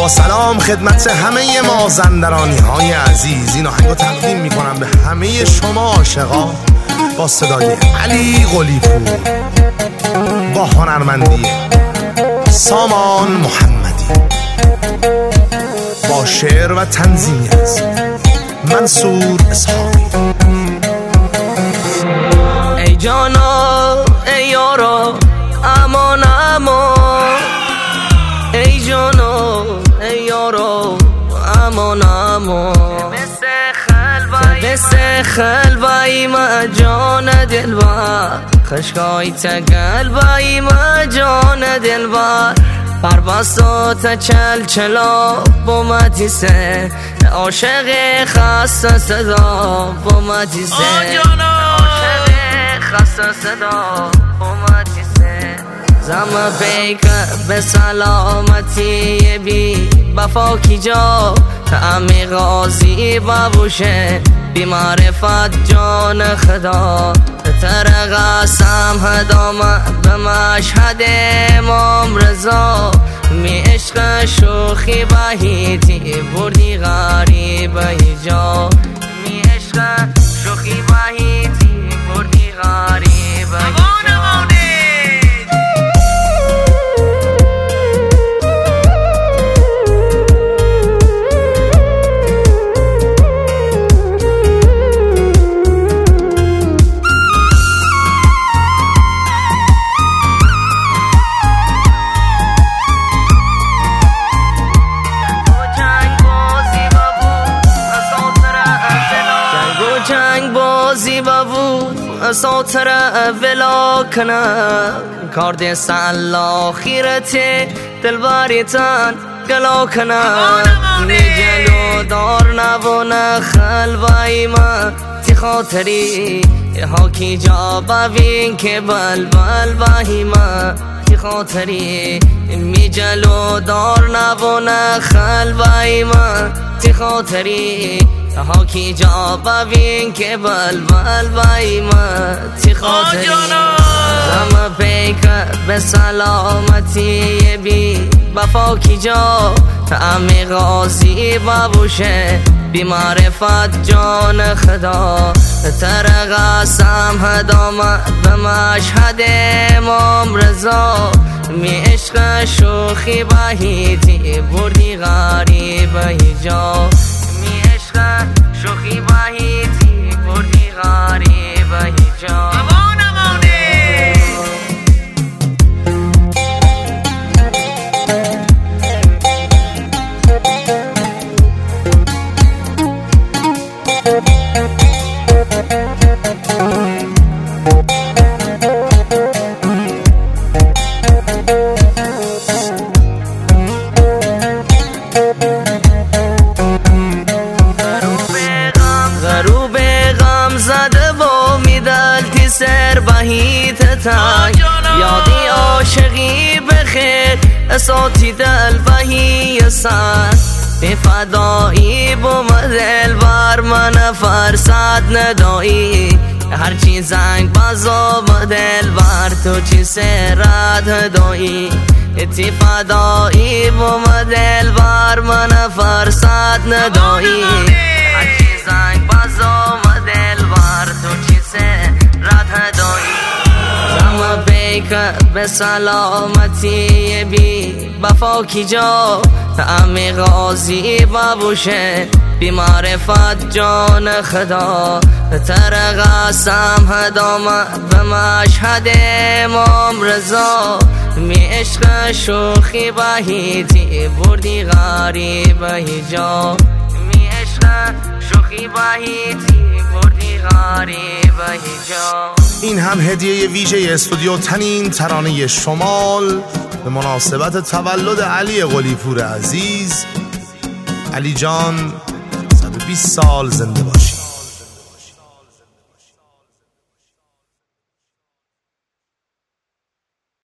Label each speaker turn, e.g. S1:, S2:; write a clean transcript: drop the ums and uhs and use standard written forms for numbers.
S1: با سلام خدمت همه مازندرانی های عزیز، این آهنگو تقدیم میکنم به همه شما عاشقا با صدای علی قلی‌پور با هنرمندی سامان محمدی با شعر و تنظیمی از منصور اسحاقی.
S2: ای جانا ای یارا امان امان، ای جانا ای یارا امان امان، مثل خلوی ما جان دلبر، خشکای تقلبی ما جان دلبر، پروازات چل چلا بومتی سه عاشق خاص صدا بومتی سه، عاشق خاص صدا بومتی سه، زم بیک به سلامتی بی بفا کی جا تعمی غازی بابوشه بی معرفت جان خدا، تر قسم هدام به مشهد امام رضا، می عشق شوخی بهیتی بردی غریب جا، می عشق شوخی بهیتی بردی غریب جا. جنگ بازی بابو ساتر ولا کنم، کار دست الله خیرت دلبریتن گلا کنم، جلو دار نبونه خلوی ما تی خاطری ها کی جا ببین که بلبل بهی ما تی خاطری، می جلو دار نبونه خلوی ما تی خاطری ها کی جا ببین که بلبل بای ما تی خاطری، زم پیک به سلامتی بی بفا کی جا تعمی غازی بابوشه بی معرفت جان خدا، تر قسم هدام به مشهد امام رضا، می عشق شوخی بهیتی بردی غریب جا، شوخی بهیتی بردی غریب جا. سر بهیت تنگ یادی عاشقی بخیر اساتی دل بهی سر به فدایی بوم دل بر من فرصت ندایی، هرچی زنگ بازا با دل بر تو چی سرت هدایی، تی فدایی بوم دل بر من فرصت ندایی، هرچی زنگ بازا با دل بر تو چی سرت هدایی، زم بیک به سلامتی بی بفا کی جا تعمی غازی بابوشه بی معرفت جان خدا، تر قسم هدام به مشهد امام رضا، می عشق شوخی بهیتی بردی غریب جا، می عشق شوخی بهیتی بردی غریب جا.
S1: این هم هدیه ویژه استودیو تنین ترانه شمال به مناسبت تولد علی قلی‌پور عزیز. علی جان 120 سال زنده باش.